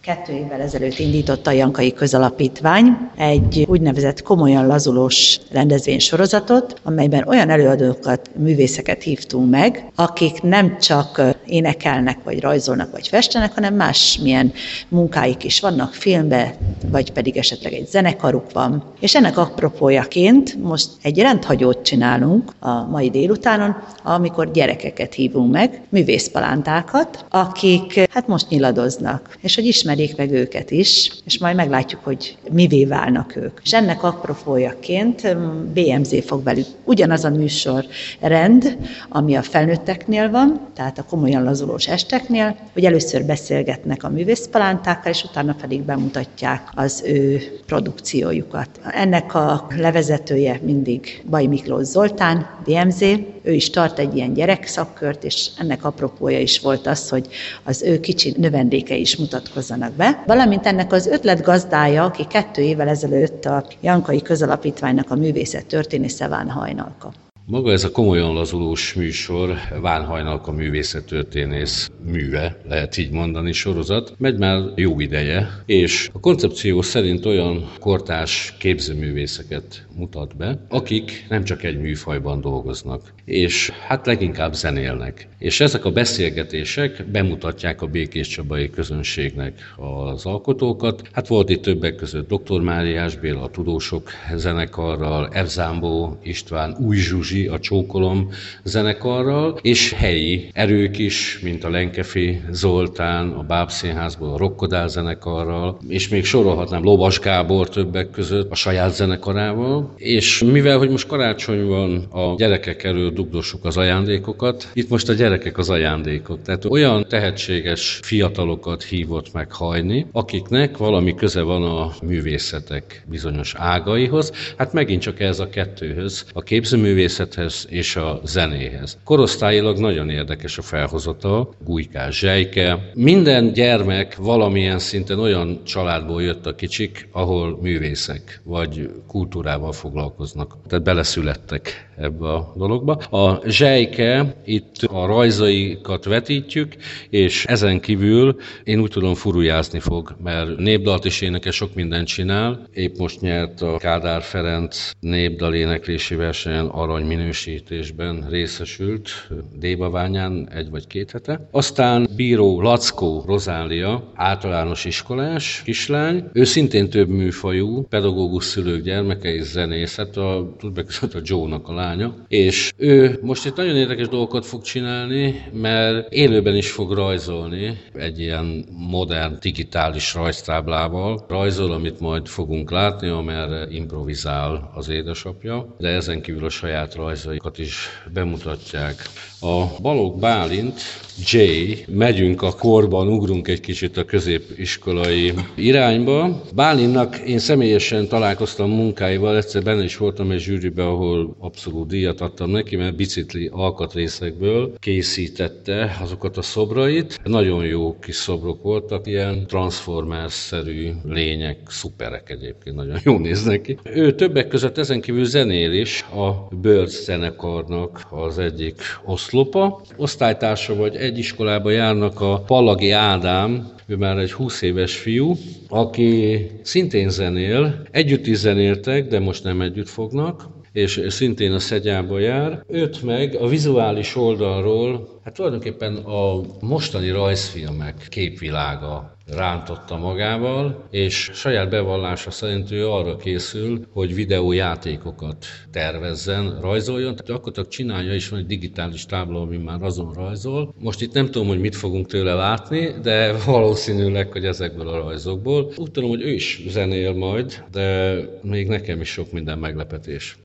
2 évvel ezelőtt indította a Jankai Közalapítvány egy úgynevezett komolyan lazulós rendezvénysorozatot, amelyben olyan előadókat, művészeket hívtunk meg, akik nem csak énekelnek, vagy rajzolnak, vagy festenek, hanem másmilyen munkáik is vannak filmben, vagy pedig esetleg egy zenekaruk van. És ennek apropójaként most egy rendhagyót csinálunk a mai délutánon, amikor gyerekeket hívunk meg, művészpalántákat, akik most nyiladoznak, és hogy ismerjék meg őket is, és majd meglátjuk, hogy mivé válnak ők. És ennek apropójaként BMZ fog velük ugyanaz a műsorrend, ami a felnőtteknél van, tehát a komolyan lazulós esteknél, hogy először beszélgetnek a művészpalántákkal, és utána pedig bemutatják az ő produkciójukat. Ennek a levezetője mindig Baj Miklós Zoltán, BMZ, ő is tart egy ilyen gyerekszakkört, és ennek apropója is volt az, hogy az ő kicsi növendékei is mutatkozzanak be. Valamint ennek az ötletgazdája, aki 2 évvel ezelőtt a Jankai Közalapítványnak a művészettörténésze Ván Hajnalka. Maga ez a komolyan lazulós műsor Ván Hajnalka művészettörténész műve, lehet így mondani, sorozat, megy már jó ideje, és a koncepció szerint olyan kortárs képzőművészeket mutat be, akik nem csak egy műfajban dolgoznak, és leginkább zenélnek. És ezek a beszélgetések bemutatják a békéscsabai közönségnek az alkotókat. Volt itt többek között Dr. Máriás Béla, a Tudósok zenekarral, F. Zámbó István, Új Zsuzsi, a Csókolom zenekarral, és helyi erők is, mint a Lenkefi Zoltán, a Bábszínházból, a Rokkodál zenekarral, és még sorolhatnám Lovas Gábor többek között a saját zenekarával. És mivel, hogy most karácsony van, a gyerekek elől dugdossuk az ajándékokat, itt most a gyerekek az ajándékok. Tehát olyan tehetséges fiatalokat hívott meg Hajni, akiknek valami köze van a művészetek bizonyos ágaihoz, megint csak ez a kettőhöz, a képzőművészethez és a zenéhez. Korosztályilag nagyon érdekes a felhozata, Gújkás Zsejke. Minden gyermek valamilyen szinten olyan családból jött a kicsik, ahol művészek vagy kultúrával foglalkoznak. Tehát beleszülettek ebbe a dologba. A Zsejke, itt a rajzaikat vetítjük, és ezen kívül én úgy tudom furujázni fog, mert népdalt is énekes, sok mindent csinál. Épp most nyert a Kádár Ferenc népdal éneklési versenyen aranyminősítésben részesült Débaványán 1 vagy 2 hete. Aztán bíró Lackó Rozália, általános iskolás kislány, ő szintén több műfajú, pedagógus szülők gyermeke és zenész, a Joe-nak a lánya, és ő most itt nagyon érdekes dolgokat fog csinálni, mert élőben is fog rajzolni egy ilyen modern, digitális rajztáblával. Rajzol, amit majd fogunk látni, amerre improvizál az édesapja, de ezen kívül a saját rajzaikat is bemutatják. A Balogh Bálint, Jay, megyünk a korban, ugrunk egy kicsit a középiskolai irányba. Bálintnak én személyesen találkoztam munkáival, egyszer benne is voltam egy zsűribe, ahol abszolút díjat adtam neki, mert bicikli alkatrészekből készítette azokat a szobrait. Nagyon jó kis szobrok voltak, ilyen Transformers-szerű lények, szuperek egyébként, nagyon jól néznek ki. Ő többek között ezen kívül zenél is, a Birds zenekarnak az egyik oszlopa. Osztálytársa vagy egy iskolába járnak a Pallagi Ádám, ő már egy 20 éves fiú, aki szintén zenél, együtt is zenéltek, de most nem együtt fognak, és szintén a Szegyába jár. Őt meg a vizuális oldalról, tulajdonképpen a mostani rajzfilmek képvilága rántotta magával, és saját bevallása szerint ő arra készül, hogy videójátékokat tervezzen, rajzoljon. Tehát gyakorlatilag csinálja is, van egy digitális tábla, ami már azon rajzol. Most itt nem tudom, hogy mit fogunk tőle látni, de valószínűleg, hogy ezekből a rajzokból. Úgy tudom, hogy ő is zenél majd, de még nekem is sok minden meglepetés.